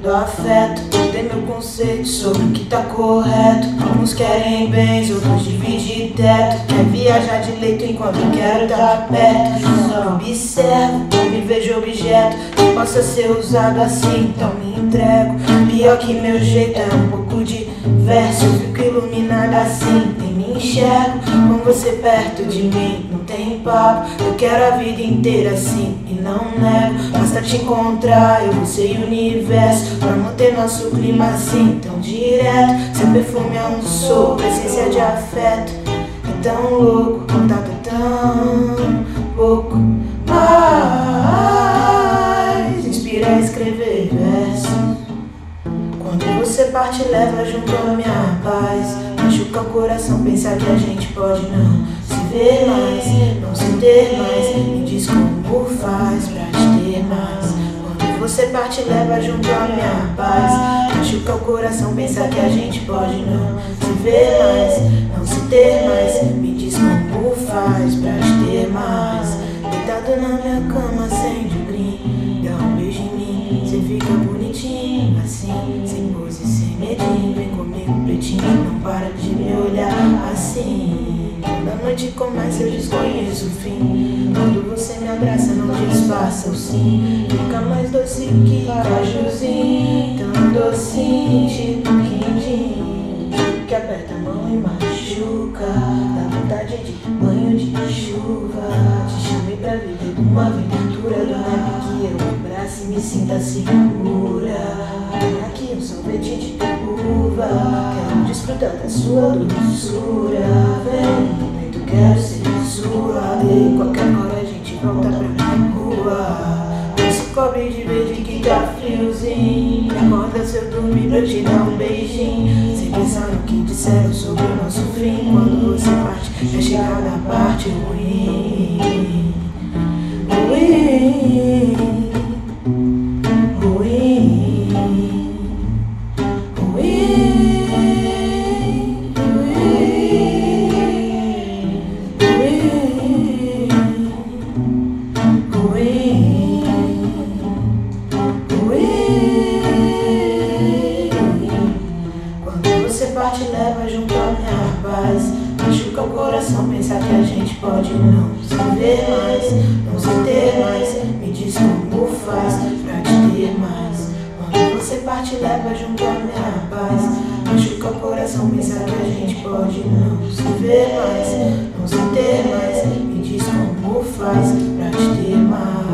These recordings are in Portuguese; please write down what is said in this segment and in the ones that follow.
do afeto. Tem meu conceito sobre o que tá correto. Alguns querem bens, outros dividem teto. Quer viajar de leito enquanto quero tá perto. Só observo, não me vejo objeto que possa ser usado assim, então me entrego. Pior que meu jeito é um pouco diverso. Eu fico iluminada assim, nem me enxergo com você perto de mim. Não tem papo, eu quero a vida inteira assim e não nego. Basta te encontrar, eu você e o universo, pra manter nosso clima assim tão direto. Seu perfume é um sopro, essência de afeto. É tão louco, contato é tão pouco. Mas inspira a escrever versos. Quando você parte, leva junto a minha paz. Machuca o coração, pensar que a gente pode não se ver mais, não se ter mais. Me diz como faz pra te ter mais. Quando você parte, leva junto a minha paz. Machuca o coração, pensar que a gente pode não se ver mais, não se ter mais. Me diz como faz pra te ter mais. Deitado na minha cama, acende o green, dá um beijo em mim, cê fica bonitinho assim, sem pose, sem medinho. Vem comigo, pretinho, não para de me olhar assim. Quando a noite começa, eu desconheço o fim. Quando você me abraça, não disfarça o sim. Fica mais doce que cajuzinho, tão docinho, tipo quindim, que aperta a mão e machuca. Dá vontade de banho de chuva. Te chamei pra viver uma aventura do neve que eu abraço e me sinta segura. Aqui um sorvete de uva, quero desfrutar da sua doçura. Vem, tu quero ser sua. E qualquer hora a gente volta pra rua. Não se cobre de verde que tá friozinho. Acorda se eu dormir pra te dar um beijinho. Sem pensar no que disseram sobre o nosso fim. Quando você parte, é chegar na parte ruim. Ruim, ruim, ruim, ruim, ruim, ruim. Quando você parte, leva junto a minha paz. Machuca o coração, pensar que a gente pode não se ver mais, não se ter mais. Me diz como faz pra te ter mais. Quando você parte, leva junto a minha paz. Machuca o coração, pensar que a gente pode não se ver mais, não se ter mais. Me diz como faz pra te ter mais.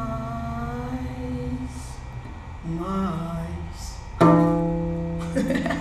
Mais.